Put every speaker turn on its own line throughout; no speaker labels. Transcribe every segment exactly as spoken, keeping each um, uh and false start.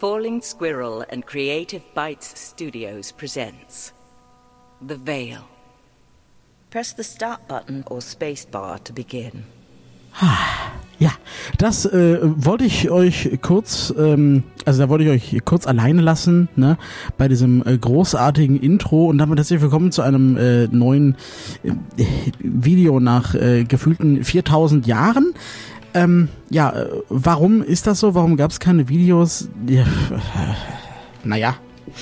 Falling Squirrel and Creative Bites Studios presents The Veil. Press the Start button or Spacebar to begin.
Ja, das äh, wollte ich euch kurz, ähm, also da wollte ich euch kurz alleine lassen, ne, bei diesem äh, großartigen Intro und damit herzlich willkommen zu einem äh, neuen äh, Video nach äh, gefühlten viertausend Jahren. Ähm, ja, äh, warum ist das so? Warum gab es keine Videos? Ja, äh, naja,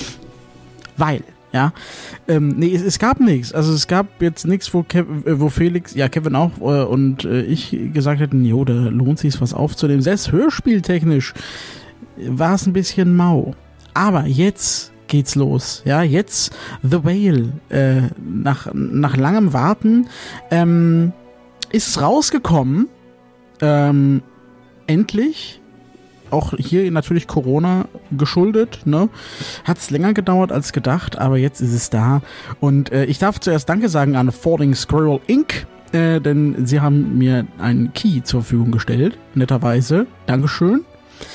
weil... Ja, ähm, nee, es, es gab nichts. Also es gab jetzt nichts, wo, Kev- äh, wo Felix, ja Kevin auch äh, und äh, ich gesagt hätten, jo, da lohnt sich was aufzunehmen. Selbst hörspieltechnisch war es ein bisschen mau. Aber jetzt geht's los. Ja, jetzt The Veil. Äh, nach, nach langem Warten ähm, ist es rausgekommen. Ähm, endlich. Auch hier natürlich Corona geschuldet, ne? Hat es länger gedauert als gedacht, aber jetzt ist es da. Und äh, ich darf zuerst Danke sagen an Falling Squirrel Incorporated, äh, denn sie haben mir einen Key zur Verfügung gestellt, netterweise. Dankeschön.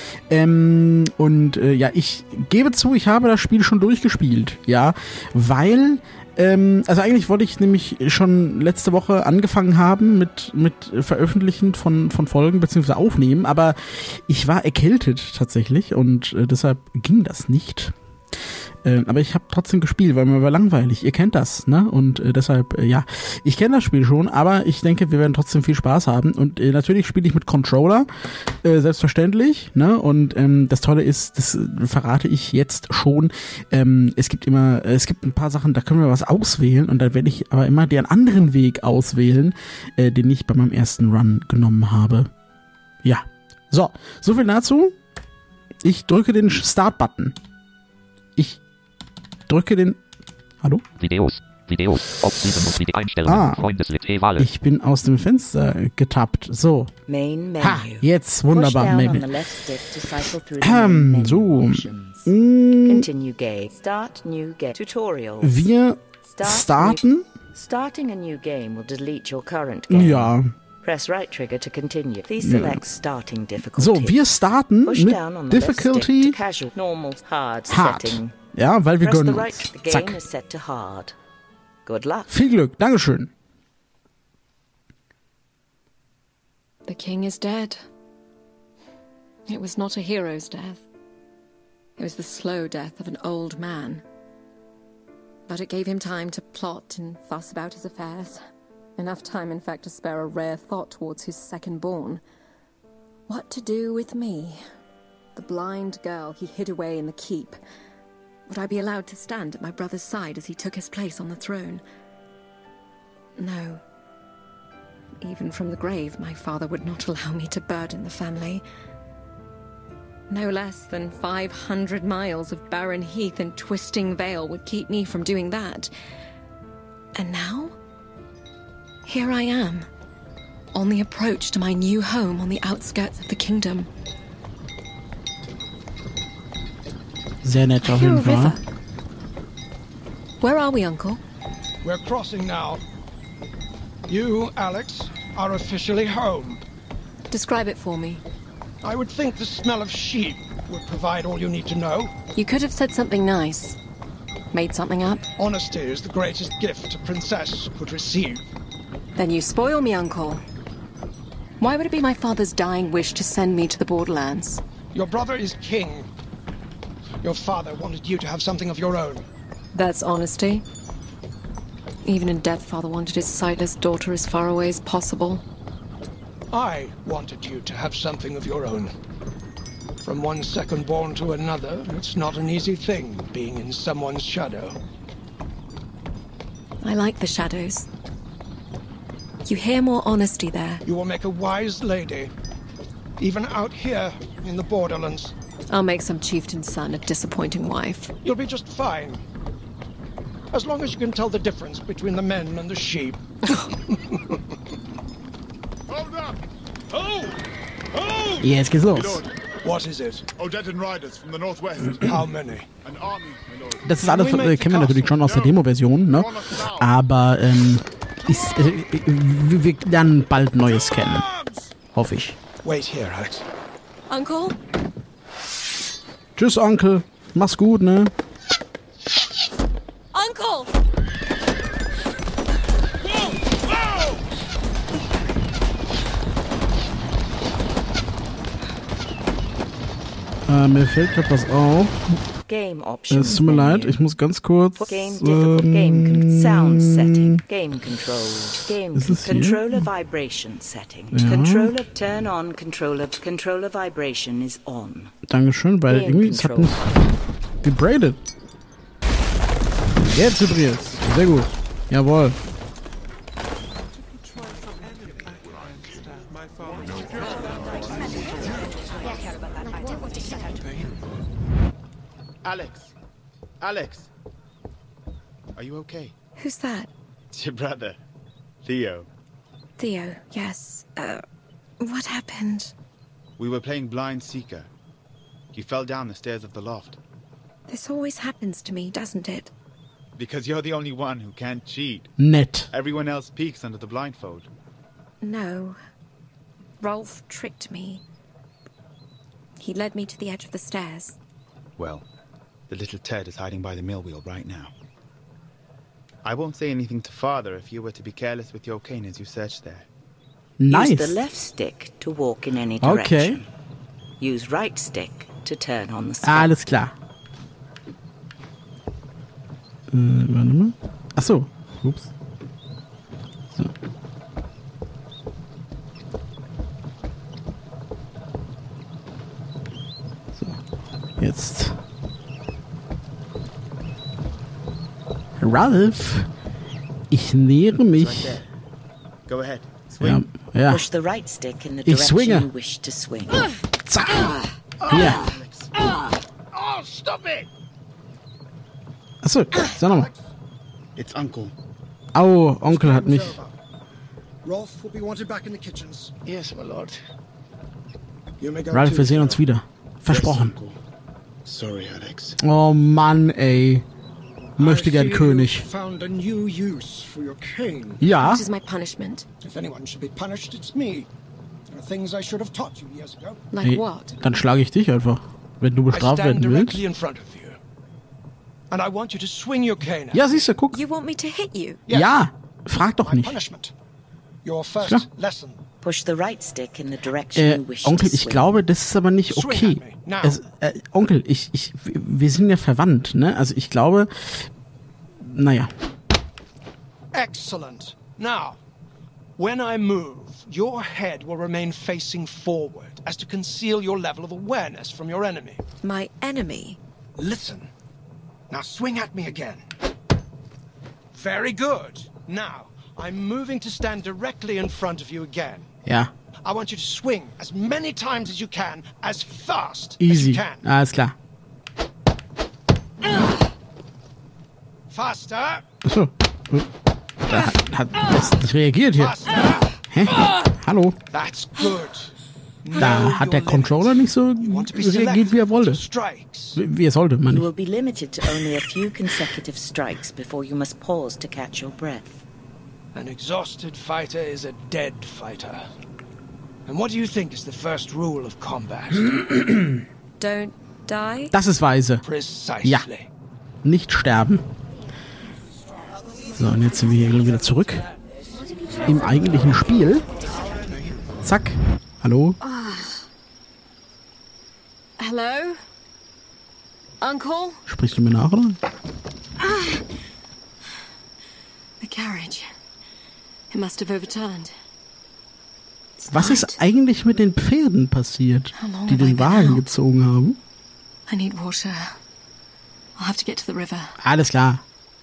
Ähm, und äh, ja, ich gebe zu, ich habe das Spiel schon durchgespielt, ja, weil... Ähm, also eigentlich wollte ich nämlich schon letzte Woche angefangen haben mit mit Veröffentlichen von von Folgen beziehungsweise Aufnehmen, aber ich war erkältet tatsächlich und äh, deshalb ging das nicht. Äh, aber ich habe trotzdem gespielt, weil mir war langweilig. Ihr kennt das, ne? Und äh, deshalb, äh, ja, ich kenne das Spiel schon, aber ich denke, wir werden trotzdem viel Spaß haben. Und äh, natürlich spiele ich mit Controller, äh, selbstverständlich, ne? Und ähm, das Tolle ist, das äh, verrate ich jetzt schon. Ähm, es gibt immer, äh, es gibt ein paar Sachen, da können wir was auswählen und da werde ich aber immer den anderen Weg auswählen, äh, den ich bei meinem ersten Run genommen habe. Ja, so, so viel dazu. Ich drücke den Start-Button. Ich drücke den... Hallo?
Videos. Videos. Aufsieben und Einstellungen.
Ah,
Freundesliste.
ich bin aus dem Fenster getappt. So.
Main menu.
Ha, jetzt wunderbar.
Push down
Main
on the
Menu.
left stick to cycle through the
Ähm,
main
so.
menu options.
Mm,
Continue game. Start new game. Tutorials.
wir
Start
starten.
New. Starting a new game will delete your current game.
Ja.
Press right trigger to continue. Please select starting difficulty.
So, wir starten
Push
mit
down on the left stick
Difficulty
to casual, normal, hard,
hard.
setting.
Ja, weil wir
Press the
gönnen
right.
uns.
The game
Zack.
is set to hard. Good luck.
Viel Glück. Dankeschön.
The king is dead. It was not a hero's death. It was the slow death of an old man. But it gave him time to plot and fuss about his affairs. Enough time, in fact, to spare a rare thought towards his second-born. What to do with me? The blind girl he hid away in the keep. Would I be allowed to stand at my brother's side as he took his place on the throne? No. Even from the grave, my father would not allow me to burden the family. No less than five hundred miles of barren heath and twisting vale would keep me from doing that. And now? Here I am, on the approach to my new home on the outskirts of the kingdom.
Sehr nett auf
Here
jeden
a
Fall.
river. Where are we, Uncle?
We're crossing now. You, Alex, are officially home.
Describe it for me.
I would think the smell of sheep would provide all you need to know.
You could have said something nice. Made something up.
Honesty is the greatest gift a princess could receive.
Then you spoil me, Uncle. Why would it be my father's dying wish to send me to the borderlands?
Your brother is king. Your father wanted you to have something of your own.
That's honesty. Even in death, father wanted his sightless daughter as far away as possible.
I wanted you to have something of your own. From one second born to another, it's not an easy thing being in someone's shadow.
I like the shadows. You hear more honesty there.
You will make a wise lady, even out here in the borderlands.
I'll make some chieftain's son a disappointing wife.
You'll be just fine. As long as you can tell the difference between the men and the sheep.
Hold up! Hold! Hold!
Jetzt geht's los.
My lord,
What is it?
Odetan riders from the northwest.
How many?
An army, my lord.
Das ist alles, äh, kennen wir natürlich schon aus der Demo-Version, ne? Aber ähm, ist, äh, wir wir lernen bald Neues kennen. Hoffe ich.
Wait here, Alex.
Uncle?
Tschüss, Onkel. Mach's gut, ne?
Uncle!
Äh, mir fällt gerade was auf.
Game
Äh,
options.
Es tut mir
menu.
leid, ich muss ganz kurz.
Game difficult game con-
ähm,
sound setting. Game control. Game
Ist es hier?
controller vibration setting.
Ja.
Controller turn on. Controller controller vibration is on.
Dankeschön, weil
Game
irgendwie es hat
control.
nicht gebradet. Jetzt vibriert. Sehr gut. Jawohl.
Alex! Alex! Are you okay?
Who's that?
It's your brother, Theo.
Theo, yes. Uh, what happened?
We were playing Blind Seeker. You fell down the stairs of the loft.
This always happens to me, doesn't it?
Because you're the only one who can't cheat.
Nett.
Everyone else peeks under the blindfold.
No. Rolf tricked me. He led me to the edge of the stairs.
Well, the little Ted is hiding by the mill wheel right now. I won't say anything to Father if you were to be careless with your cane as you search there.
Nice.
Use the left stick to walk in any direction. Use right stick to turn on the spot.
Alles klar. Äh, warte mal. Achso. Ups. So. So. Jetzt. Ralph, ich nähere
Right
mich.
there. Go ahead.
Ja,
Swing.
ja.
Push the right stick in the
Ich
direction
swinge.
you wish to swing.
Zack. Hier.
Oh, stop it!
Achso, sag nochmal.
It's Uncle.
Au, Onkel hat mich.
Rolf will be wanted back in the kitchens.
Yes, my lord.
You may go
Ralph,
too,
wir sehen uns
Theo.
wieder. Versprochen.
Yes, Uncle. Sorry, Alex.
Oh Mann, ey. Möchte gern
I see
König.
you've found a new use for your cane.
Ja.
What is my punishment?
If anyone should be punished, it's me. There are things I should have taught you years ago.
Like
Ey,
what?
dann schlage ich dich einfach, wenn du
I
bestraft
stand
werden
directly
willst.
in front of you. And I want you to swing your cane at
Ja, siehst du, guck.
You want me to hit you?
Yes.
Ja, frag doch
My
nicht.
punishment. Your first
Klar.
lesson.
Push the right stick in the direction
Äh,
you wish
Onkel,
to
ich
swing.
glaube, das ist aber nicht
Swing
okay.
at me, now.
Es, äh, Onkel, ich, ich, wir sind ja verwandt, ne? Also ich glaube, naja.
Excellent. Now, when I move, your head will remain facing forward as to conceal your level of awareness from your enemy.
My enemy?
Listen. Now swing at me again. Very good. Now, I'm moving to stand directly in front of you again.
Ja,
I want you to swing as many times as you can, as fast as
easy.
you can.
Alles klar.
Faster,
Achso. Da hat, hat das nicht reagiert hier.
faster.
Hä? Hallo?
That's good.
Da
Know
hat der
your
Controller
limits.
nicht so
You want to be
reagiert, wie er
selective
wollte.
to strikes.
Wie wie er sollte, meine
You
ich.
will be limited to only a few consecutive strikes before you must pause to catch your breath.
An exhausted fighter is a dead fighter. And what do you think is the first rule of combat?
Don't die?
Das ist weise.
Precisely.
Ja. Nicht sterben. So, und jetzt sind wir hier wieder zurück. Im eigentlichen Spiel. Zack. Hallo?
Hello? Uncle?
Sprichst du mir nach, oder?
The carriage. It must have overturned. It's
Was
night.
ist eigentlich mit den Pferden passiert,
How long
die
have I
den
been
Wagen
out?
gezogen haben?
I need water. I'll have to get to the river.
Alles klar.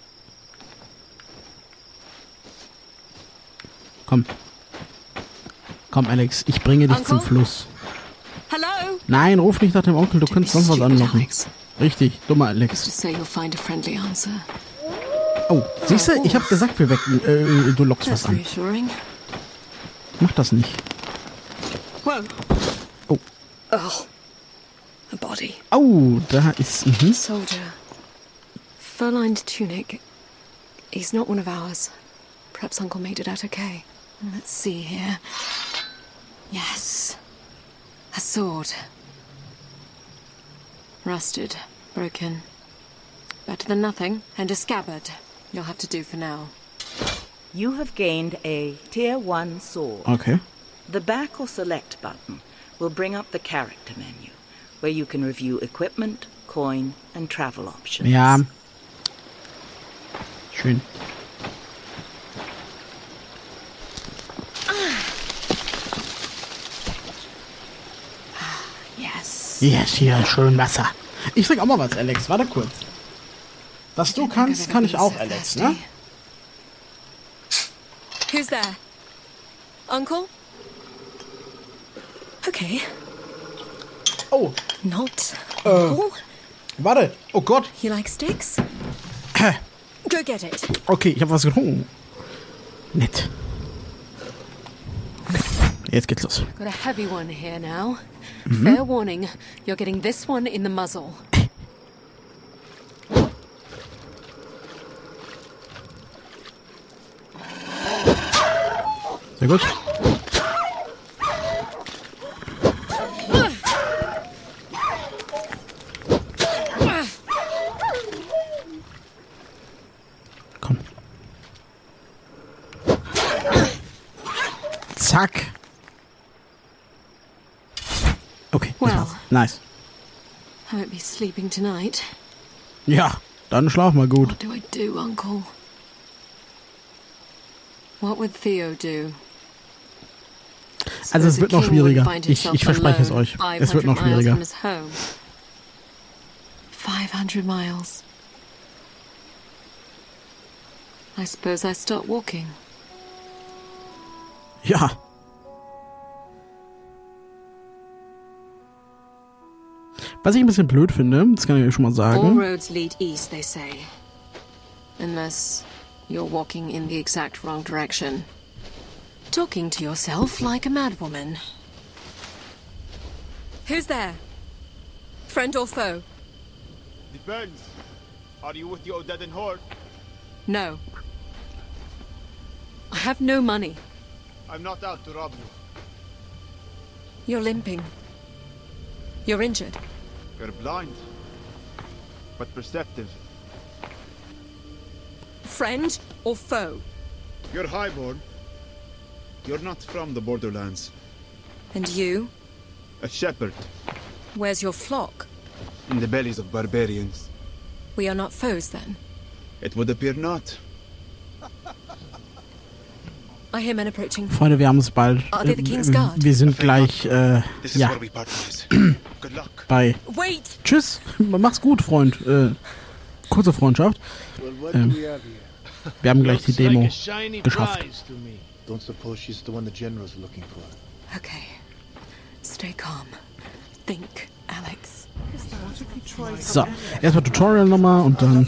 Komm. Komm, Alex, ich bringe dich zum
Uncle?
Fluss.
Hello?
Nein, ruf nicht nach dem Onkel, du
Don't
kannst
be
sonst was
stupid,
anlocken.
Alex.
Richtig, dummer Alex.
Just say you'll find a friendly answer.
Oh, siehst du, ich hab gesagt, wir wecken, äh, du lockst was
That's
an.
reassuring.
Mach das nicht.
Whoa.
Oh.
Oh. A body.
Oh, da ist, mhm.
Soldier. Fur-lined tunic. He's not one of ours. Perhaps Uncle made it out okay. Let's see here. Yes. A sword. Rusted, broken. Better than nothing, and a scabbard. You'll have to do for now.
You have gained a Tier one sword.
Okay.
The back or select button will bring up the character menu, where you can review equipment, coin, and travel options.
Ja. Schön.
Yes.
Yes, hier, schön Wasser. Ich trinke auch mal was, Alex. Warte kurz. Was du kannst, kann ich auch, Alex, ne?
Who's there? Uncle? Okay.
Oh.
Not
Äh.
Uncle?
Warte. Oh Gott.
You like sticks?
Hä?
Go get it.
Okay, ich habe was getrunken. Nett. Okay. Jetzt geht's los.
Got a heavy one here now. Fair warning, you're getting this one in the muzzle.
Sehr gut. Komm. Zack. Okay, das
Well.
war's. Nice.
I won't be sleeping tonight.
Ja, dann schlaf mal gut.
What do I do, Uncle? What would Theo do?
Also es
Suppose
wird
a
noch
king
schwieriger.
wouldn't find
Ich,
himself
ich verspreche es
alone
euch. Es wird noch
five hundred miles
schwieriger.
from his home. five hundred miles. I suppose I start walking.
Ja. Was ich ein bisschen blöd finde, das kann ich euch schon mal
All
sagen.
roads lead east, they say. Unless you're walking in the exact wrong direction. Talking to yourself like a madwoman. Who's there? Friend or foe?
Depends. Are you with the Odedan horde?
No. I have no money.
I'm not out to rob you.
You're limping. You're injured.
You're blind, but perceptive.
Friend or foe?
You're highborn. You're not from the borderlands.
And you?
A shepherd
Where's your flock?
in the bellies of barbarians.
We are not foes then.
It would appear not.
I hear men approaching.
Freunde, wir haben es bald.
Are they the King's Guard?
Wir sind gleich, äh,
This is
ja,
where we part ways. Good luck.
bei.
Wait!
Tschüss. Mach's gut, Freund. Äh, kurze Freundschaft. Ähm, wir haben gleich die Demo geschafft.
Don't suppose she's the one the general's looking for.
Okay. Stay calm. Think, Alex.
So, erstmal Tutorial nochmal und dann.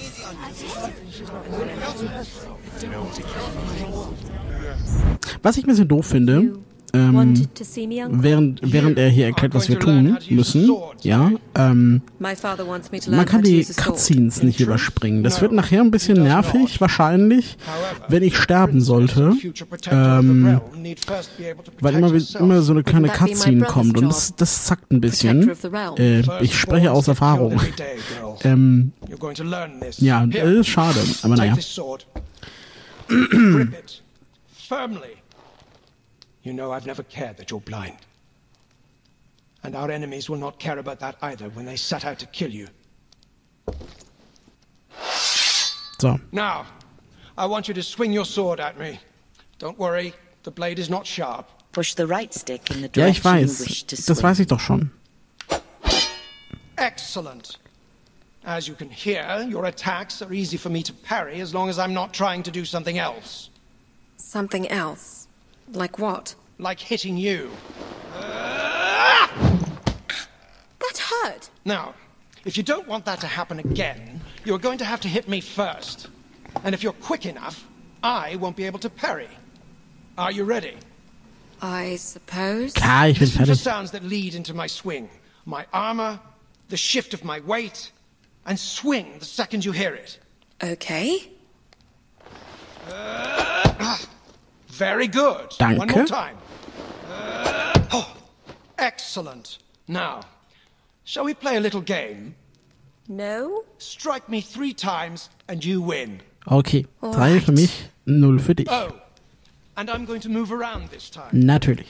Was ich ein bisschen doof finde, ähm, während, während er hier erklärt, was wir tun müssen, ja, ähm, man kann die Cutscenes nicht überspringen. Das wird nachher ein bisschen nervig, wahrscheinlich, wenn ich sterben sollte, ähm, weil immer, immer so eine kleine Cutscene kommt und das, das zackt ein bisschen. Äh, ich spreche aus Erfahrung. Ähm, ja, das ist schade, aber naja.
Grip it firmly. You know I've never cared that you're blind. And our enemies will not care about that either when they set out to kill you.
So.
Now, I want you to swing your sword at me. Don't worry, the blade is not sharp.
Push the right stick in the
Ja, ich
direction you wish
weiß.
to
Das
swing.
weiß ich doch schon.
Excellent. As you can hear, your attacks are easy for me to parry as long as I'm not trying to do something else.
Something else? Like what?
Like hitting you.
That hurt!
Now, if you don't want that to happen again, you're going to have to hit me first. And if you're quick enough, I won't be able to parry. Are you ready?
I suppose.
Klar, ich bin
Listen to
fertig.
sounds that lead into my swing. My armor, the shift of my weight, and swing the second you hear it.
Okay.
Very good.
Danke.
One more time. Oh, excellent. Now, shall we play a little game?
No?
Strike me three times and you win.
Okay, drei für mich, null für dich.
Oh, and I'm going to move around this time.
Natürlich.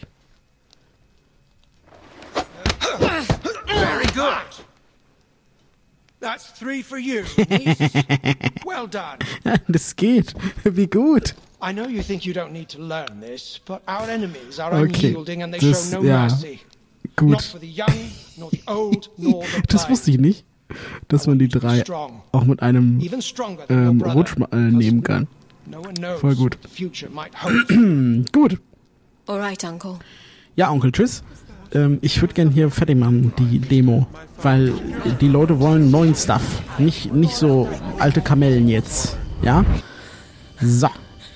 Very good. That's three for you. Well done.
Das geht. Wie gut.
I know you think you don't need to learn this, but our enemies are
Okay,
unyielding and they
das-
show no
ja.
mercy.
Gut.
Not for the young, nor the old, nor the
Das
blind.
wusste ich nicht, dass man die drei
Strong.
auch mit einem
Even stronger than
ähm,
your brother.
Rutsch äh, nehmen kann.
No one knows
Voll gut.
what the future might hold.
Gut.
All right, Uncle.
Ja, Onkel, tschüss. Ähm, ich würde gern hier fertig machen, die Demo. Weil die Leute wollen neuen Stuff. Nicht, nicht so alte Kamellen jetzt. Ja? So.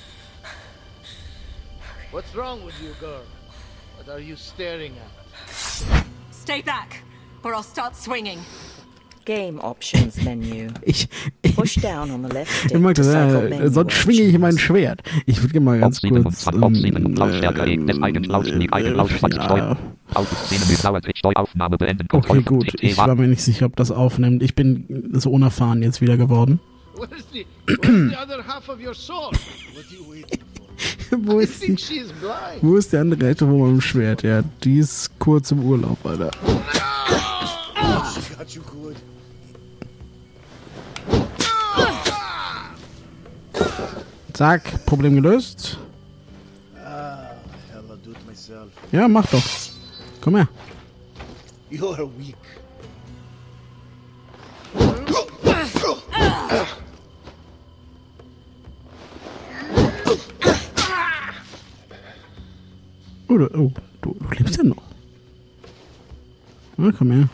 What's wrong with you, girl? What are you staring at?
Stay back, or I'll start swinging.
Game Options Menu.
Ich, ich,
Push down on the left stick
ich mag
to
das,
cycle
äh,
menu
sonst schwinge ich mein Schwert. Ich würde gerne mal ganz
Ob
kurz...
siebenundzwanzig, ob sieben, Lautstärke,
ähm,
des eigenen Lautstärke, eigenen Lautstärke,
ja.
Steuern. Autoszene mit Dauer, Steueraufnahme beenden.
Okay,
Kontrolle,
gut.
T T,
Ich war mir nicht sicher, ob das aufnimmt. Ich bin so unerfahren jetzt wieder geworden.
Where's the, where's the other half of your sword?
What are you waiting for?
Wo
I
ist die...
think she is blind.
Wo ist die andere Hälfte von meinem Schwert? Ja, die ist kurz im Urlaub, Alter.
Got you good.
Zack, Problem gelöst.
Ah, hell, I'll do it myself.
Ja, mach doch. Komm her.
You're weak.
Oh, du, oh, du, du lebst ja noch. Na, komm her.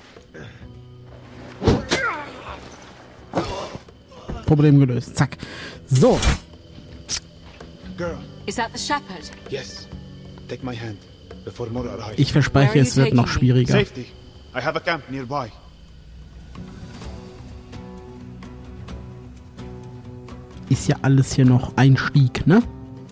Problem gelöst. Zack. So.
Girl,
Is that the shepherd?
yes. Take my hand before more arrive.
Ich verspreche, es wird noch schwieriger.
Safety. I have a camp nearby.
Ist ja alles hier noch Einstieg, ne?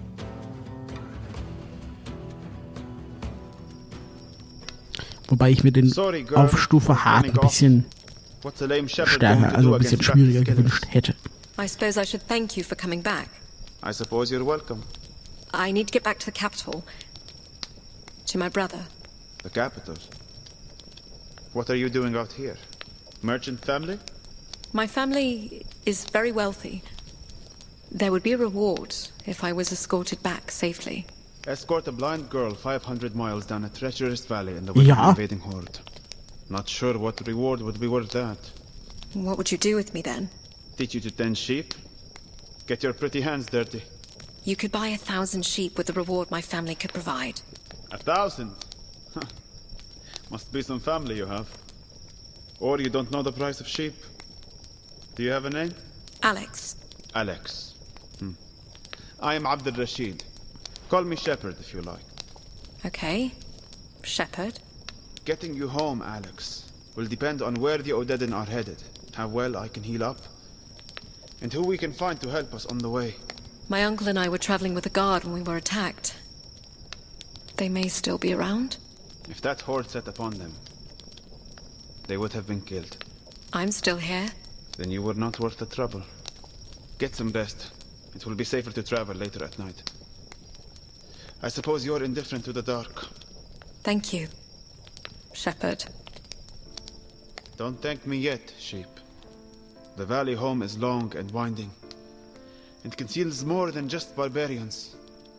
Wobei ich mir den
Sorry, girl.
auf Stufe hart ein bisschen
What's a lame shepherd going
stärker,
to
also
do
ein bisschen
against
schwieriger
practice
gewünscht
killers?
hätte.
I suppose I should thank you for coming back.
I suppose you're welcome.
I need to get back to the capital. To my brother.
The capital. What are you doing out here? Merchant family?
My family is very wealthy. There would be a reward if I was escorted back safely.
Escort a blind girl five hundred miles down a treacherous valley in the way of
Ja.
an invading horde. Not sure what reward would be worth that.
What would you do with me then?
Teach you to tend sheep? Get your pretty hands dirty.
You could buy a thousand sheep with the reward my family could provide.
A thousand? Huh. Must be some family you have. Or you don't know the price of sheep. Do you have a name?
Alex.
Alex. Hmm. I am Abdul Rashid. Call me Shepherd if you like.
Okay. Shepherd.
Getting you home, Alex, will depend on where the Odedin are headed, how well I can heal up, and who we can find to help us on the way.
My uncle and I were traveling with a guard when we were attacked. They may still be around.
If that horde set upon them, they would have been killed.
I'm still here.
Then you were not worth the trouble. Get some rest. It will be safer to travel later at night. I suppose you're indifferent to the dark.
Thank you, Shepherd.
Don't thank me yet, sheep. The valley home is long and winding. It conceals more than just barbarians.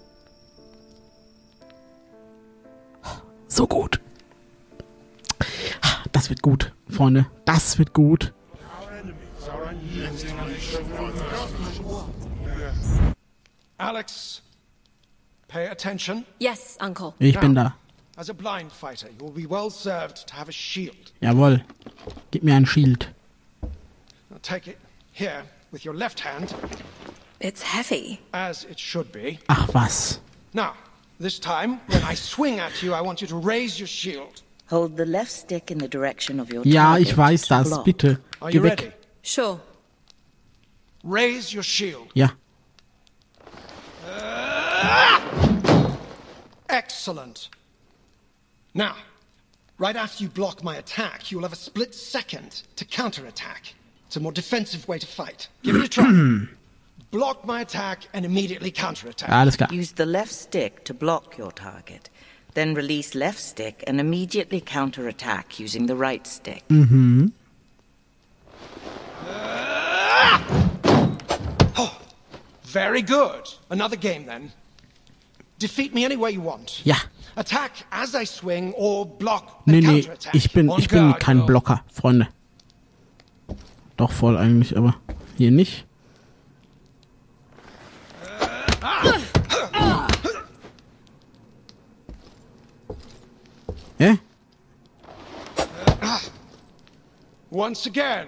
So gut. Das wird gut, Freunde. Das wird gut.
Alex, pay attention.
Yes, Uncle.
Ich bin da.
As a blind fighter, you will be well served to have a shield.
Jawohl. Gib mir ein Shield.
Now take it here with your left hand,
It's heavy.
as it should be.
Ach was.
Now, this time, when I swing at you, I want you to raise your shield.
Hold the left stick in the direction of your
Ja,
target
ich weiß
to
das.
block.
Bitte.
Are
Geh
you ready?
weg.
Sure.
Raise your shield.
Ja.
Excellent. Now, right after you block my attack, you will have a split second to counterattack.
It's a more defensive way to fight. Give it a try. Block my attack and immediately counterattack.
Alles klar.
Use the left stick to block your target. Then release left stick and immediately counterattack using the right stick.
Mhm.
Oh, very good. Another game then. Defeat me any way you want.
Ja.
Attack as I swing or block
Nee,
and
nee,
counterattack.
ich bin,
On
ich bin
guard,
kein
girl.
Blocker, Freunde. Doch voll eigentlich, aber hier nicht. Hä?
Once again.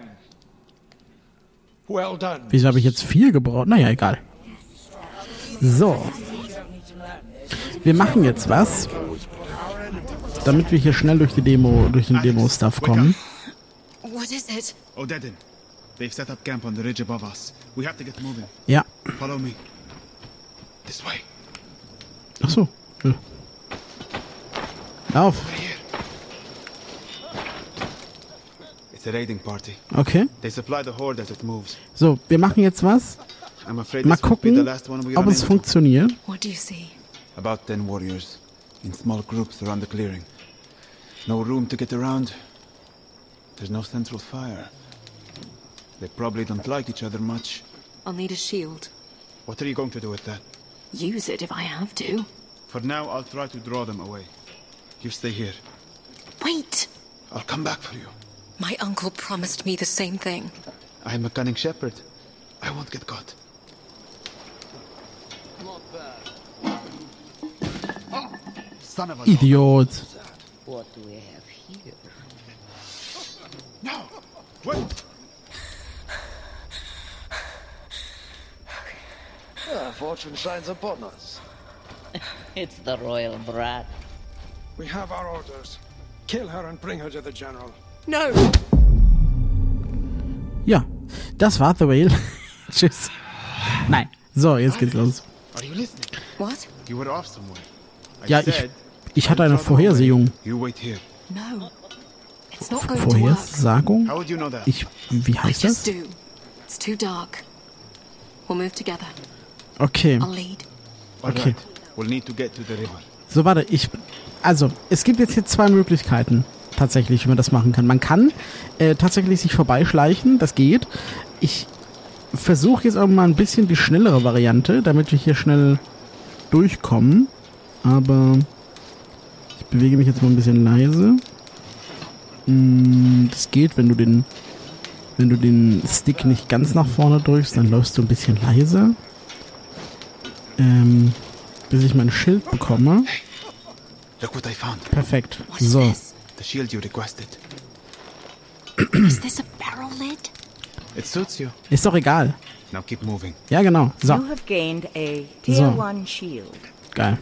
Well done.
Wieso habe ich jetzt vier gebraucht? Naja, egal. So. Wir machen jetzt was, damit wir hier schnell durch die Demo, durch den Demo-Stuff kommen.
What is it?
Odedin. They've set up camp on the ridge above us. We have to get moving.
Ja.
Follow me. This way.
Ach so. Ja. Lauf.
It's a raiding party.
Okay.
They supply the horde as it moves.
So, wir machen jetzt was.
I'm afraid
Mal
this will be the
gucken,
last one we
ob
run
es
into.
funktioniert.
What do you see?
About ten warriors, in small groups around the clearing. No room to get around. There's no central fire. They probably don't like each other much.
I'll need a shield.
What are you going to do with that?
Use it if I have to.
For now, I'll try to draw them away. You stay here.
Wait!
I'll come back for you.
My uncle promised me the same thing.
I'm a cunning shepherd. I won't get caught. Son of a
Idiot.
What do we have here?
No! Wait!
Ah, fortune shines upon us.
It's the royal brat.
We have our orders. Kill her and bring her to the general.
No!
Ja, das war The Whale. Tschüss. Nein. So, jetzt geht's los.
Are you listening?
What?
You were off somewhere. I
Ja, ich,
said,
ich hatte
I'll
eine
draw them away.
Vorhersehung.
You wait here.
No. It's not going to work.
Vorhersagung?
How would you know that?
Ich, wie
I
heißt
just
das?
do. It's too dark. We'll move together.
Okay.
I'll lead.
All
Okay.
right. We'll need to get to the river.
So, warte, ich. Also, es gibt jetzt hier zwei Möglichkeiten, tatsächlich, wie man das machen kann. Man kann äh, tatsächlich sich vorbeischleichen, das geht. Ich versuche jetzt auch mal ein bisschen die schnellere Variante, damit wir hier schnell durchkommen. Aber ich bewege mich jetzt mal ein bisschen leise. Mm, das geht, wenn du den, wenn du den Stick nicht ganz nach vorne drückst, dann läufst du ein bisschen leiser. Ähm, bis ich mein Schild bekomme.
Look what I found.
Perfekt.
What is
So.
this?
The shield you requested.
Is this a barrel lid?
It suits you.
Ist doch egal.
Now keep moving.
Ja, genau. So.
You have gained a Tier
So.
one shield.
Geil.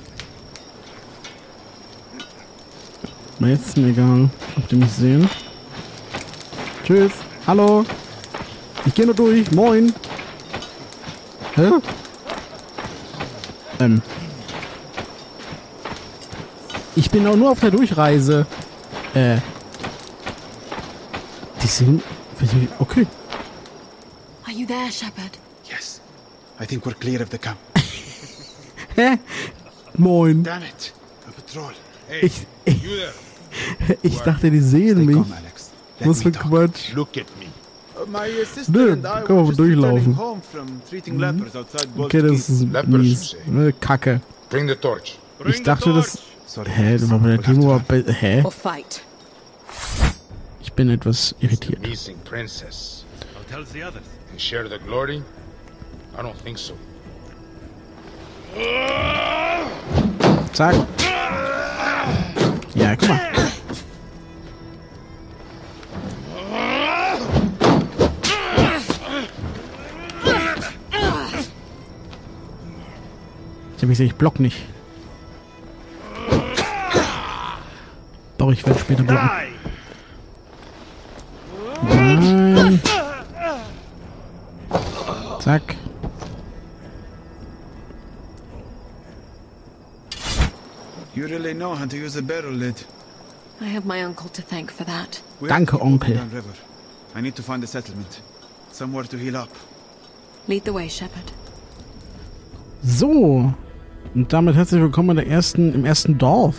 Aber jetzt ist mir egal, ob die mich sehen. Tschüss. Hallo. Ich gehe nur durch. Moin. Hä? Ähm. Ich bin auch nur auf der Durchreise. Äh. Die sind... Okay.
Are you there, Shepard?
Yes. I think we're clear of the camp.
Hä? Moin.
Damn it. A patrol.
Ich, ich, ich dachte, die sehen
Stay
mich.
calm, Alex. Let
Was
me
für
talk.
Quatsch.
Look at me.
Uh, my uh, sister
Nö,
and I
können wir
were just
durchlaufen.
returning home from treating lepers outside
Okay,
Bolt
das ist
Lepers,
mies.
say.
Ne, Kacke.
Bring the torch.
Ich dachte, das...
Sorry,
Hä,
Alex.
das war bei der
We'll have
Demo...
to
war
run.
bei- Hä?
Or fight?
Ich bin etwas irritiert.
Missing princess.
I'll tell the others.
And share the glory? I don't think so.
Zack. Ja, guck mal. Ich hab gesagt, ich block nicht. Doch, ich werde später blocken. Nein. Zack.
You really know how to use a barrel lid.
I have my uncle to thank for that.
We
Danke,
have to keep moving
Onkel.
downriver. I need to find a settlement. Somewhere to heal up.
Lead the way, Shepard.
So. Und damit herzlich willkommen in der ersten, im ersten Dorf.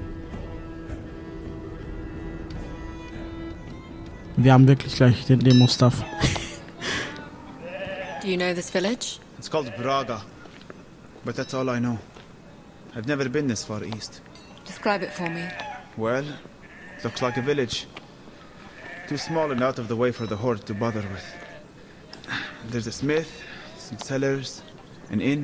Wir haben wirklich gleich den Demo-Stuff.
Do you know this village?
It's called Braga. But that's all I know. I've never been this far east.
Describe it for me.
Well, looks like a village. Too small and out of the way for the horde to bother with. There's a smith, some cellars, an inn.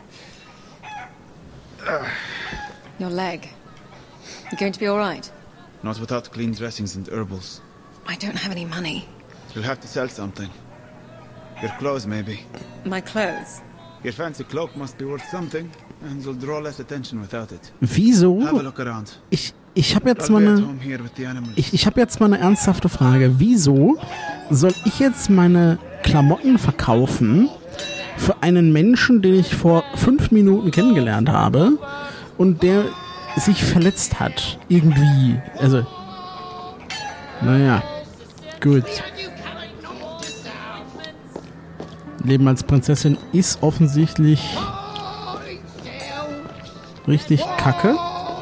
Uh,
Your leg. You going to be all right?
Not without clean dressings and herbals.
I don't have any money.
You'll have to sell something. Your clothes, maybe.
My clothes?
Your fancy cloak must be worth something, and you'll draw less attention without it.
Wieso?
Have a look around.
Ich, ich habe jetzt mal eine, ich, ich habe jetzt mal eine ernsthafte Frage. Wieso soll ich jetzt meine Klamotten verkaufen für einen Menschen, den ich vor fünf Minuten kennengelernt habe und der sich verletzt hat? Irgendwie. Also, naja, gut. Leben als Prinzessin ist offensichtlich richtig kacke.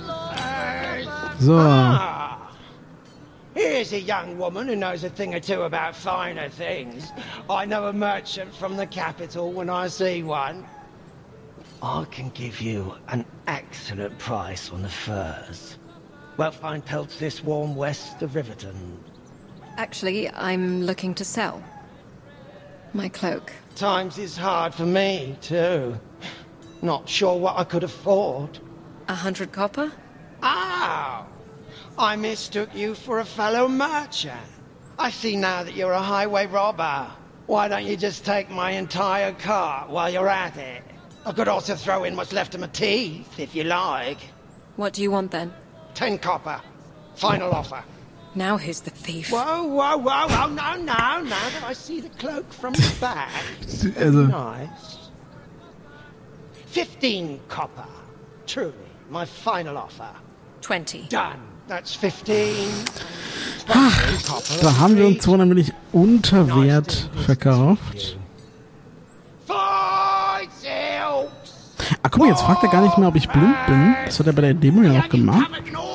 So.
Ah, here's a young woman who knows a thing or two about finer things. I know a merchant from the capital when I see one. I can give you an excellent price on the furs. Well, fine pelts this warm west of Riverton.
Actually, I'm looking to sell. My cloak.
Times is hard for me, too. Not sure what I could afford.
A hundred copper?
Oh! I mistook you for a fellow merchant. I see now that you're a highway robber. Why don't you just take my entire cart while you're at it? I could also throw in what's left of my teeth, if you like.
What do you want, then?
Ten copper. Final offer.
Now who's the thief?
Whoa, whoa, whoa, whoa, no, no, now that I see the cloak from the back. Very nice. Fifteen copper. Truly, my final offer.
Twenty.
Done. That's fifteen.
Da haben wir uns wohl nämlich unter Wert verkauft. Ah, guck mal, jetzt fragt er gar nicht mehr, ob ich blind bin. Das hat er bei der Demo ja auch gemacht.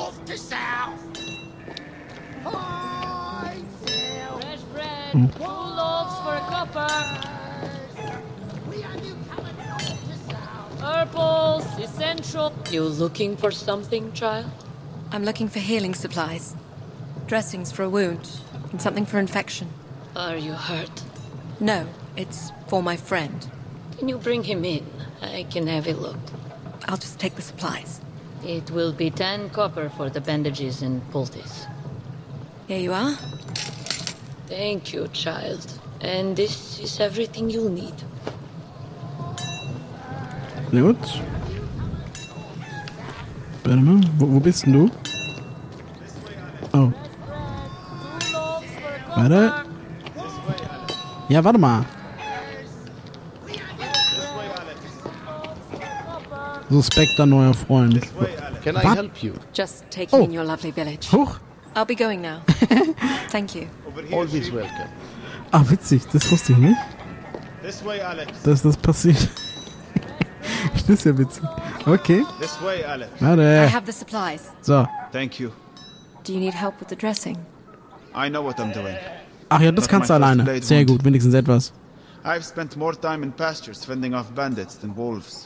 Hm.
Purples, essential. You looking for something, child?
I'm looking for healing supplies. Dressings for a wound, and something for infection.
Are you hurt?
No, it's for my friend.
Can you bring him in? I can have a look.
I'll just take the supplies.
It will be ten copper for the bandages and poultice.
Here you are.
Thank you, child. And this is everything you'll need.
Na gut. Warte mal, wo, wo bist denn du? Oh. Warte. Ja, warte mal. Suspekter neuer Freund.
Can I
What?
help you?
Just taking
Oh.
in your lovely village.
Huch.
I'll be going now. Thank you.
Always welcome.
Ah, witzig, das wusste ich nicht. Dass das passiert. Das ist ja witzig. Okay.
This way, Alex.
I
Warte.
have the supplies.
So.
Thank you.
Do you need help with the dressing?
I know what I'm doing.
Ach ja, das kannst du alleine. Sehr gut, wenigstens etwas.
I've spent more time in pastures fending off bandits than wolves.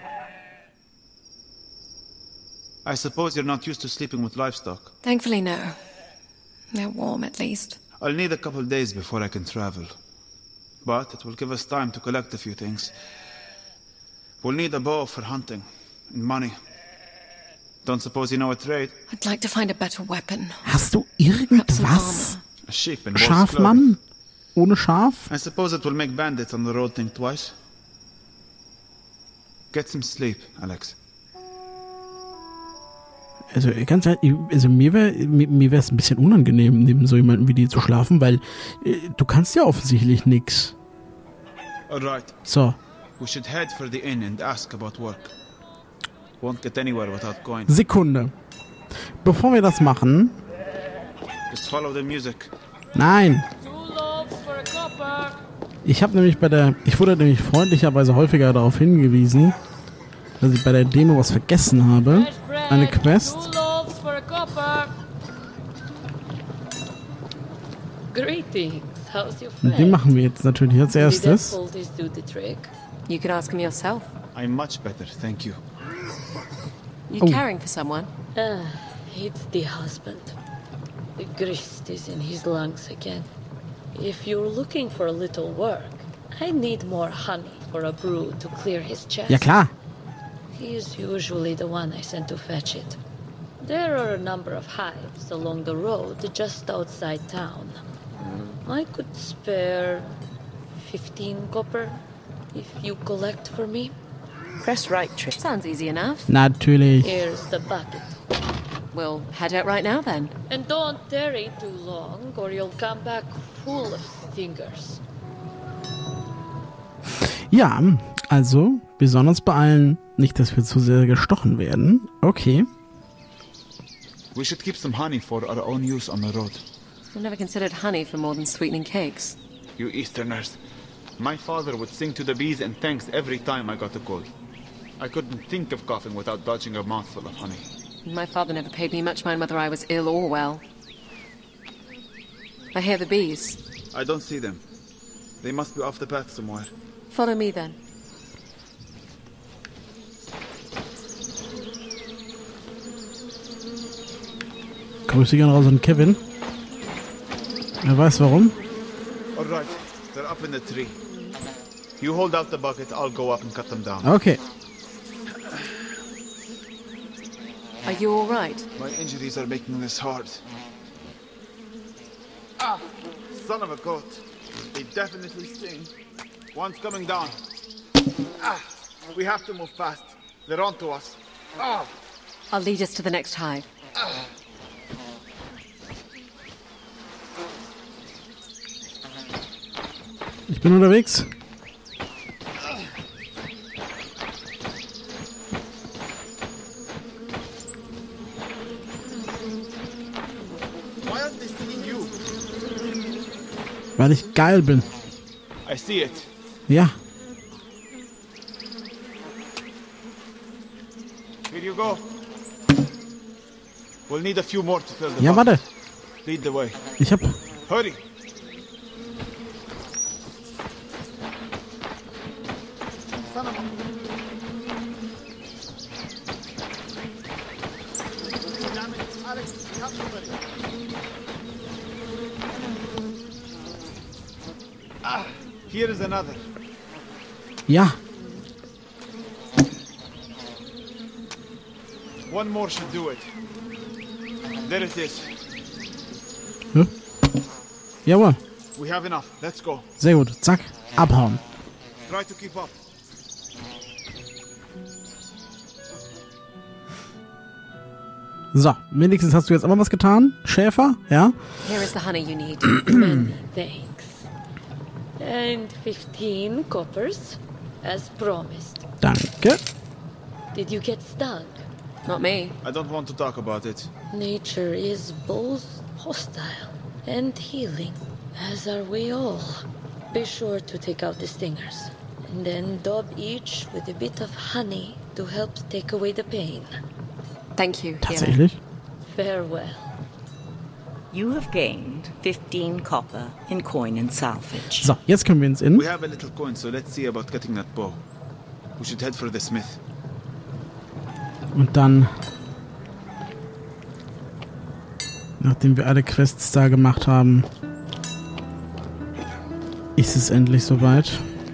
I suppose you're not used to sleeping with livestock.
Thankfully, no. They're warm, at least.
I'll need a couple days before I can travel. But it will give us time to collect a few things. We'll need a bow for hunting, and money. Don't suppose you know a trade?
I'd like to find a better weapon.
Hast du irgendwas?
A sheep in wolf's
Schafmann? Ohne Schaf?
I suppose it will make bandits on the road think twice. Get some sleep, Alex.
Also ganz ehrlich, also mir wäre mir, mir wäre es ein bisschen unangenehm, neben so jemandem wie dir zu schlafen, weil äh, du kannst ja offensichtlich nix.
Alright.
So.
We should head for the inn and ask about work. Won't get anywhere without going.
Sekunde. Bevor wir das machen.
Just follow the music.
Nein.
Two loaves for a copper.
Ich habe nämlich bei der, ich wurde nämlich freundlicherweise häufiger darauf hingewiesen, dass ich bei der Demo was vergessen habe. Eine Quest.
Greetings. How's your
Und
friend?
den machen wir jetzt natürlich als erstes.
Did that poultice do the trick?
You could ask him yourself.
I'm much better, thank you.
You
Oh.
caring for someone?
Ah, it's the husband. The grist is in his lungs again. If you're looking for a little work, I need more honey for a brew to clear his chest.
Ja klar.
He is usually the one I send to fetch it. There are a number of hives along the road just outside town. I could spare fifteen copper if you collect for me.
Press right trick.
Sounds easy enough.
Natürlich.
Here's the bucket.
We'll head out right now then.
And don't tarry too long or you'll come back full of stingers.
Ja, also, wir sollen uns beeilen. Nicht, dass wir zu sehr gestochen werden. Okay.
We should keep some honey for our own use on the road.
I've never considered honey for more than sweetening cakes.
You Easterners. My father would sing to the bees and thanks every time I got a cold. I couldn't think of coughing without dodging a mouthful of honey.
My father never paid me much mind whether I was ill or well. I hear the bees.
I don't see them. They must be off the path somewhere.
Follow me then.
Grüße gehen raus an Kevin. Wer weiß warum?
Alright, they're up in the tree. You hold out the bucket, I'll go up and cut them down.
Okay.
Are you all right?
My injuries are making this hard. Ah, son of a goat. They definitely sting. One's coming down. Ah, we have to move fast. They're onto us. Ah.
I'll lead us to the next hive.
Ah.
Ich bin unterwegs.
Why aren't they stinging you?
Weil ich geil bin.
I see it.
Ja.
Here you go. We'll need a few more to fill the
Ja,
bucket.
warte.
Lead the way.
Ich hab...
Hurry. Ah, here is another.
Ja.
One more should do it. There it is.
Ja. Jawohl.
We have enough. Let's go.
Sehr gut. Zack. Abhauen.
Try to keep up.
So, wenigstens hast du jetzt aber was getan, Schäfer, ja?
Here is the honey you need.
Many thanks. And fifteen coppers, as promised.
Danke.
Did you get stung?
Not me.
I don't want to talk about it.
Nature is both hostile and healing, as are we all. Be sure to take out the stingers, and then daub each with a bit of honey to help take away the pain.
Thank you,
Tatsächlich?
Farewell.
You have gained fifteen copper in coin and salvage.
So, jetzt können wir ins Inn.
We have a little coin, so let's see about getting that bow. We should head for the smith.
Und dann, nachdem wir alle Quests da gemacht haben, ist es endlich soweit.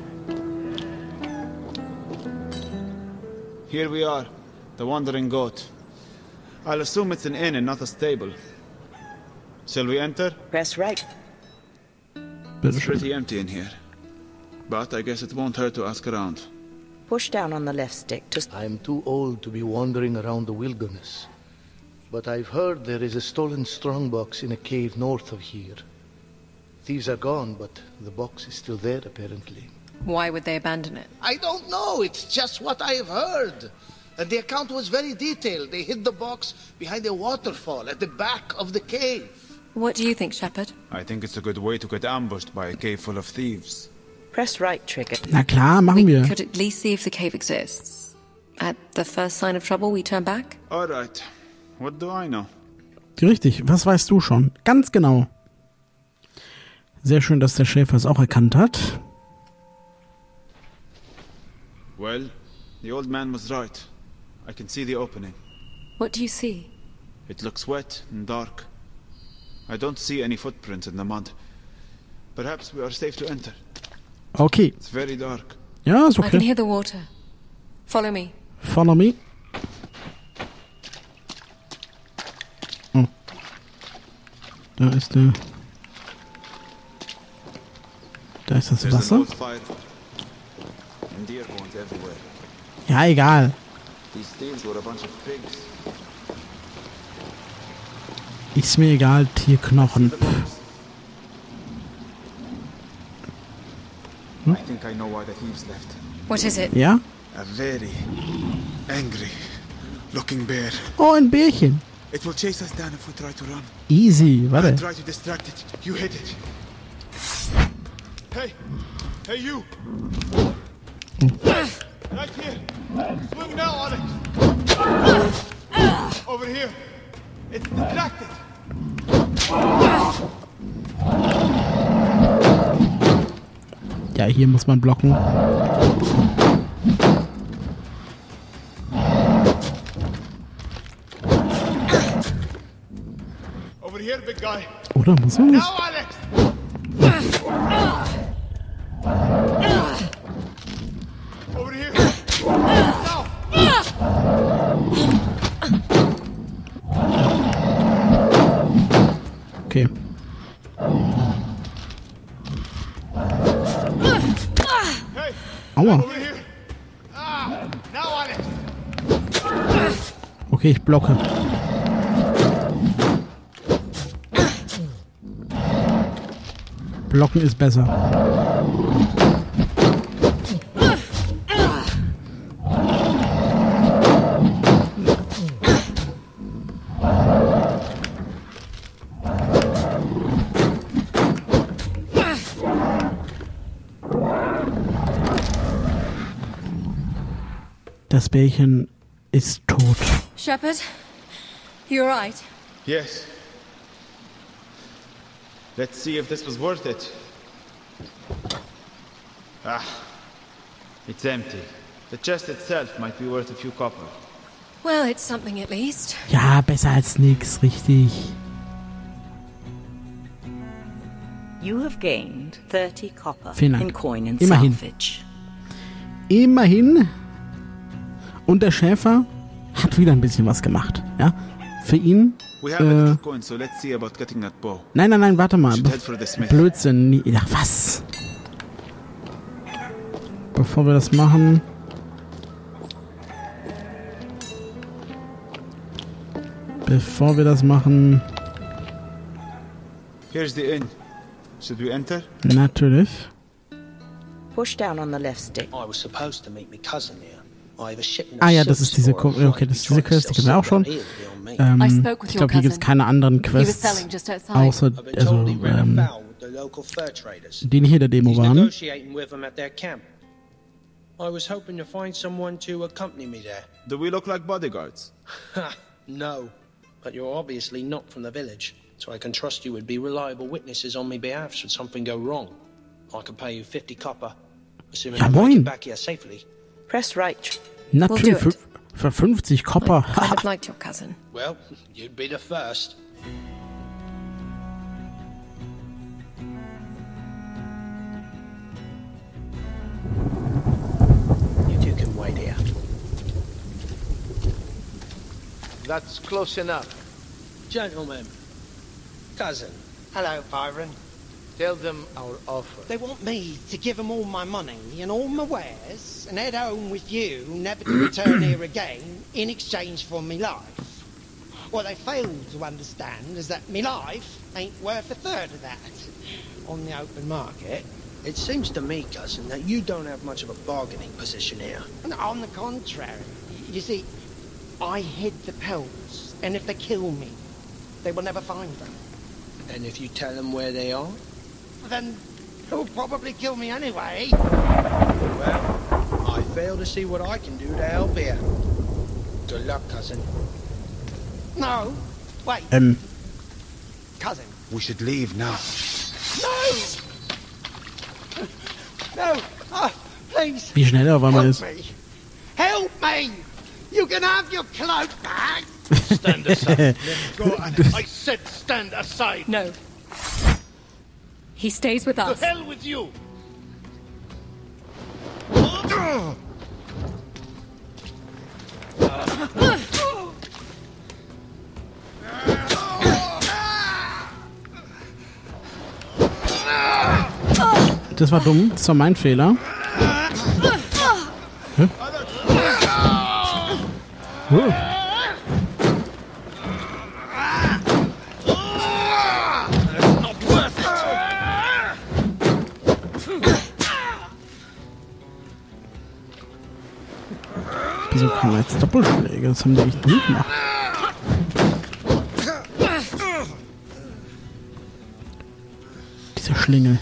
Here we are, the wandering goat. I'll assume it's an inn and not a stable. Shall we enter?
Press right.
It's pretty empty in here. But I guess it won't hurt to ask around.
Push down on the left stick to...
I'm too old to be wandering around the wilderness. But I've heard there is a stolen strongbox in a cave north of here. Thieves are gone, but the box is still there, apparently.
Why would they abandon it?
I don't know. It's just what I have heard. And the account was very detailed. They hid the box behind a waterfall at the back of the cave.
What do you think, Shepard?
I think it's a good way to get ambushed by a cave full of thieves.
Press right trigger.
Na klar, machen wir.
We could at least see if the cave exists. At the first sign of trouble, we turn back?
Alright. What do I know?
Richtig, was weißt du schon? Ganz genau. Sehr schön, dass der Schäfer es auch erkannt hat.
Well, the old man was right. I can see the opening.
What do you see?
It looks wet and dark. I don't see any footprints in the mud. Perhaps we are safe to enter.
Okay.
It's very dark.
Ja, ist
I can
okay.
hear the water. Follow me.
Follow me. Oh. Da ist der... Da ist das
There's an
Wasser.
old fire. And deer bones everywhere.
Ja, egal.
These thieves were a bunch of pigs.
Ist mir egal, Tierknochen.
I think I know why the thieves left.
What is it?
Ja?
A very angry looking bear.
Oh, ein Bärchen.
It will chase us down if we try to run.
Easy,
I
warte.
try to distract it. You hit it. Hey! Hey, you! Right here! Swing now, Alex! Over here! It's distracted!
Ja, hier muss man blocken.
Over here, big guy!
Oder muss man?
Now, Alex! Over here! Now!
Okay.
Hey!
Aua.
Over here! Ah! Now, Alex!
Okay, ich blocke. Blocken ist besser. Das Bärchen ist tot.
Shepard, you alright?
Yes. Let's see if this was worth it. Ah. It's empty. The chest itself might be worth a few copper.
Well, it's something at least.
Ja, besser als nix, richtig.
You have gained thirty copper
Vielen Dank.
in coin and
Immerhin.
salvage.
Immerhin. Und der Schäfer hat wieder ein bisschen was gemacht. Ja, für ihn.
We have a
Äh,
little coin, so let's see about getting that bow.
nein, nein, nein, warte mal.
Should
Be
head for the smith.
Blödsinn. Nie- Ach, was? Bevor wir das machen. Bevor wir das machen.
Here's the inn. Should we enter?
Natürlich.
Push down on the left stick.
I was supposed to meet my cousin here. I have a shipment
Ah
of
ja, das ist diese
silk
Ko okay, das ist diese Quest, die kennen wir auch schon. Ähm,
I spoke with
ich
your
glaube, hier gibt es
cousin.
keine anderen
He was
Quests,
selling just outside.
außer
I've been
also
told he ran
ähm,
afoul with the local fur traders.
die nicht in der Demo
He's
waren.
negotiating with them at their camp. I was hoping to find someone to accompany me there.
Do we look like bodyguards?
Ha! No. But you're obviously not from the village, so I can trust you would be reliable witnesses on my behalf should something go wrong. I could pay you fifty copper, assuming
Ja,
I make
moin.
it back here safely.
Press right.
Natürlich,
We'll do it.
für, für fünfzig Kopper.
I kind of liked your cousin.
Well, you'd be the first. You two can wait here.
That's close enough.
Gentlemen, cousin.
Hello, Byron.
Tell them our offer.
They want me to give them all my money and all my wares and head home with you, never to return here again, in exchange for me life. What they fail to understand is that me life ain't worth a third of that on the open market.
It seems to me, cousin, that you don't have much of a bargaining position here.
And on the contrary, you see, I hid the pelts, and if they kill me, they will never find them.
And if you tell him where they are?
Then he'll probably kill me anyway.
Well, I fail to see what I can do to help you. Good luck, cousin.
No, wait.
Ähm.
Cousin.
We should leave now.
No! No! Oh, please.
Wie schnell er auf einmal ist.
Help me! Help me! You can have your cloak back!
Stand aside. Go on. I said stand aside.
No. He stays with
To
us.
hell with you!
Das war dumm. Das war mein Fehler. Hä? Oh. Wieso kann man jetzt Doppelschläge? Das haben die echt nie gemacht. Diese Schlingel.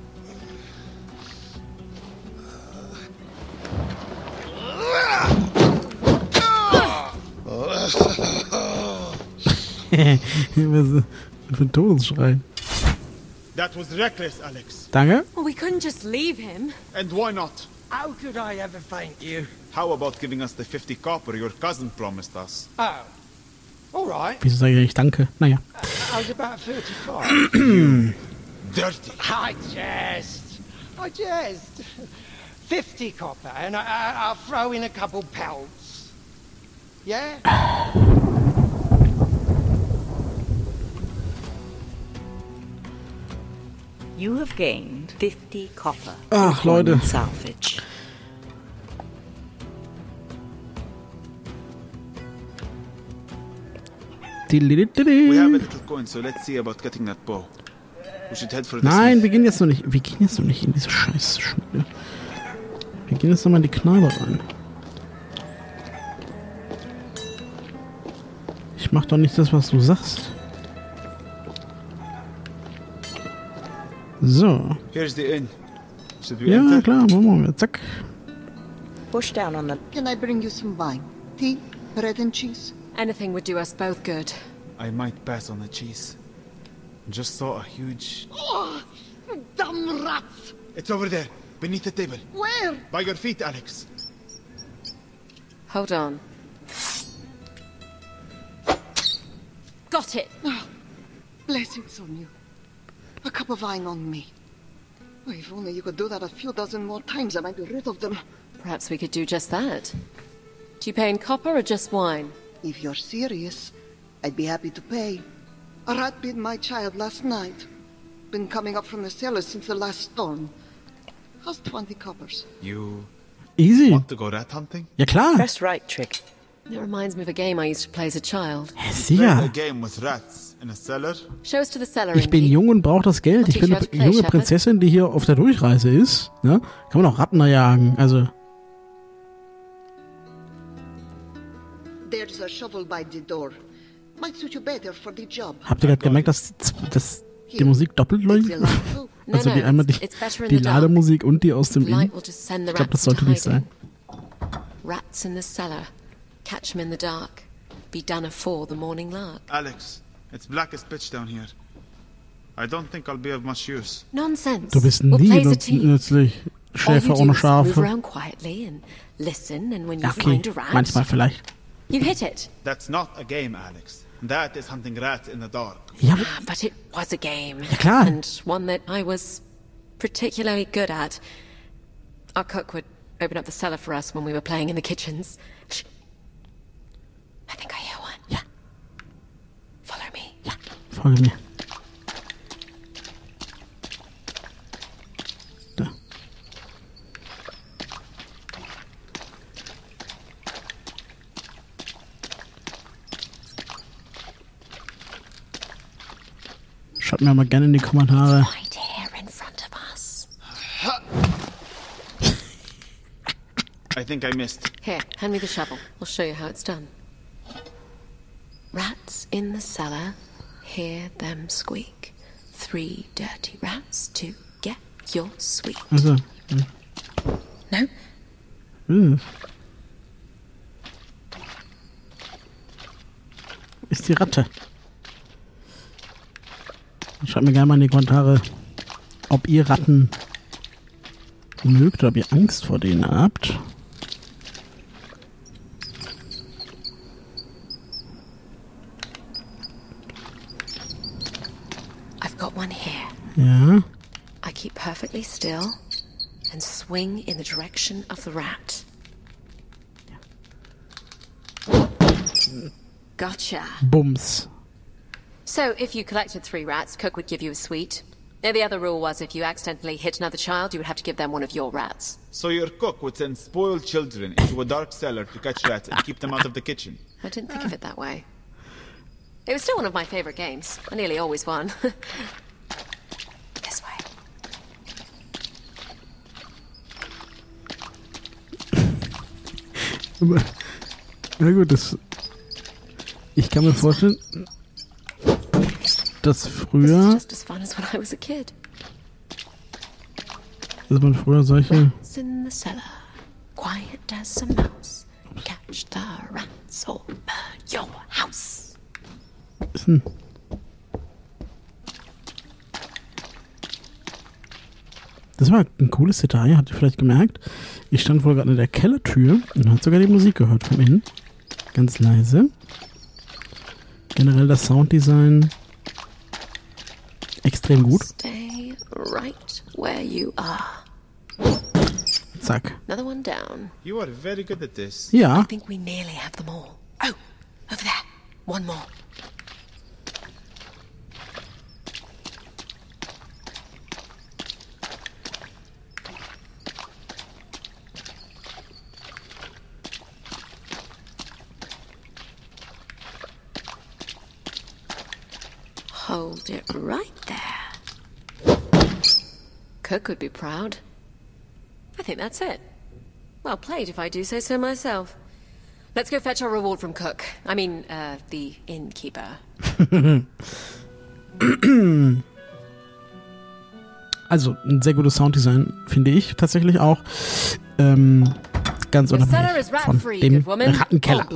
Was für ein Todesschrei.
That was reckless, Alex.
Danke.
Well, we couldn't just leave him.
And why not?
How could I ever thank you?
How about giving us the fifty copper your cousin promised us?
Oh. All right.
Wieso sage ich eigentlich Danke? Naja.
I was about thirty-five.
Dirty.
I jest. I jest. Fifty copper, and I, I, I'll throw in a couple pelts. Yeah?
You have gained fifty copper.
Ach,
in
Leute.
coin Salvage.
We have a little coin, so let's see about getting that bow. We should head for the
Nein,
smith.
wir gehen jetzt noch nicht. Wir gehen jetzt noch nicht in diese scheiß Schmiede. Wir gehen jetzt noch mal in die Kneipe rein. Ich mach doch nicht das, was du sagst. So.
Here's the inn. Should we
Ja,
enter?
klar, machen wir. Zack.
Push down on the...
Can I bring you some wine? Tea? Bread and cheese?
Anything would do us both good.
I might pass on the cheese. Just saw a huge...
Oh, damn rats!
It's over there, beneath the table.
Where?
By your feet, Alex.
Hold on. Got it!
Oh, blessings on you. A cup of wine on me. Oh, if only you could do that a few dozen more times, I might be rid of them.
Perhaps we could do just that. Do you pay in copper or just wine?
If you're serious, I'd be happy to pay. A rat bit my child last night. Been coming up from the cellar since the last storm. How's twenty coppers?
You
Easy.
want to go rat hunting?
Ja, klar.
Press right trick.
It reminds me of a game I used to play as a child.
Ja,
Play a
sicher.
game with rats in a cellar?
Show us to the cellar,
Ich bin
Indy.
jung und brauche das Geld. Ich bin eine junge Prinzessin, die hier auf der Durchreise ist. Ne? Kann man auch Ratten jagen. Also,
There's a shovel by the door. Might suit you better for the job.
habt ihr gerade gemerkt, dass, dass die Musik doppelt läuft?
Take the light too.
No,
Also
no,
die einmal die,
it's better in
die
the dark.
Lademusik und die aus dem
Light
Inn.
will just send the
Ich glaube, das
rats into
sollte nicht
hiding.
sein.
Rats in the cellar. Catch them in the dark. Be done afore the morning lark.
Alex, it's black as pitch down here. I don't think I'll be of much use.
Nonsense.
Du bist
We'll
nie
play as a
nütz,
team.
nützlich.
All
Schäfer
you do
ohne
is move
Schafe.
around quietly and listen, and when you
Ja, okay,
find a rat,
manchmal vielleicht.
you hit it.
That's not a game, Alex. That is hunting rats in the dark.
Ja,
Ah, but it was a game.
Ja, klar.
And one that I was particularly good at. Our cook would open up the cellar for us when we were playing in the kitchens. Shh. I think I hear one.
Ja.
Follow me.
Ja, folge mir. Da. Schaut mir mal gerne in die Kommentare.
Right here in front of us.
I think I missed.
Here, hand me the shovel. I'll show you how it's done. Rats in the cellar. hear them squeak. Three dirty rats to get your sweet.
Also, hm.
No?
Hm. Ist die Ratte. Schreibt mir gerne mal in die Kommentare, ob ihr Ratten mögt oder ob ihr Angst vor denen habt.
I've got one here.
Ja.
I keep perfectly still and swing in the direction of the rat. Gotcha.
Bums.
So, if you collected three rats, Cook would give you a sweet. The other rule was if you accidentally hit another child, you would have to give them one of your rats.
So your cook would send spoiled children into a dark cellar to catch rats and keep them out of the kitchen.
I didn't think of it that way. It was still one of my favorite games. I nearly always won. This way.
Aber, na gut, das... Ich kann mir vorstellen, dass früher...
Just as fun as when I was a kid.
Dass man früher solche...
Rats in the cellar, quiet as a mouse. Catch the rats or burn your house.
Ist ein... Das war ein cooles Detail, habt ihr vielleicht gemerkt. Ich stand wohl gerade in der Kellertür und hat sogar die Musik gehört von innen. Ganz leise. Generell das Sounddesign extrem gut.
Stay right where you are.
Zack.
Another one down.
You are very good at this.
Ja.
I think we nearly have them all. Oh, over there. One more. Hold it right there. Cook would be proud. I think that's it. Well played, if I do say so myself. Let's go fetch our reward from Cook. I mean, uh, the innkeeper.
Also, ein sehr gutes Sounddesign, finde ich tatsächlich auch. Ähm, ganz unabhängig von dem Rattenkeller.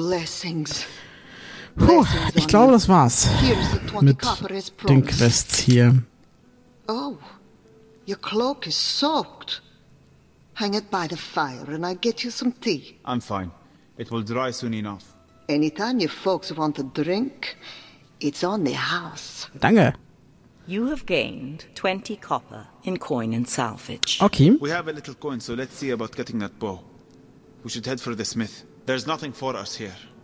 Puh, ich glaube, das war's mit den Quests hier.
Oh, your cloak is soaked. Hang it by the fire and I'll get you some tea.
I'm fine. It will dry soon enough.
Anytime you folks want a drink, it's on the house.
Danke.
You have gained twenty copper in coin and salvage.
Okay.
We have a little coin, so let's see about getting that bow. We should head for the smith. There's nothing for us here.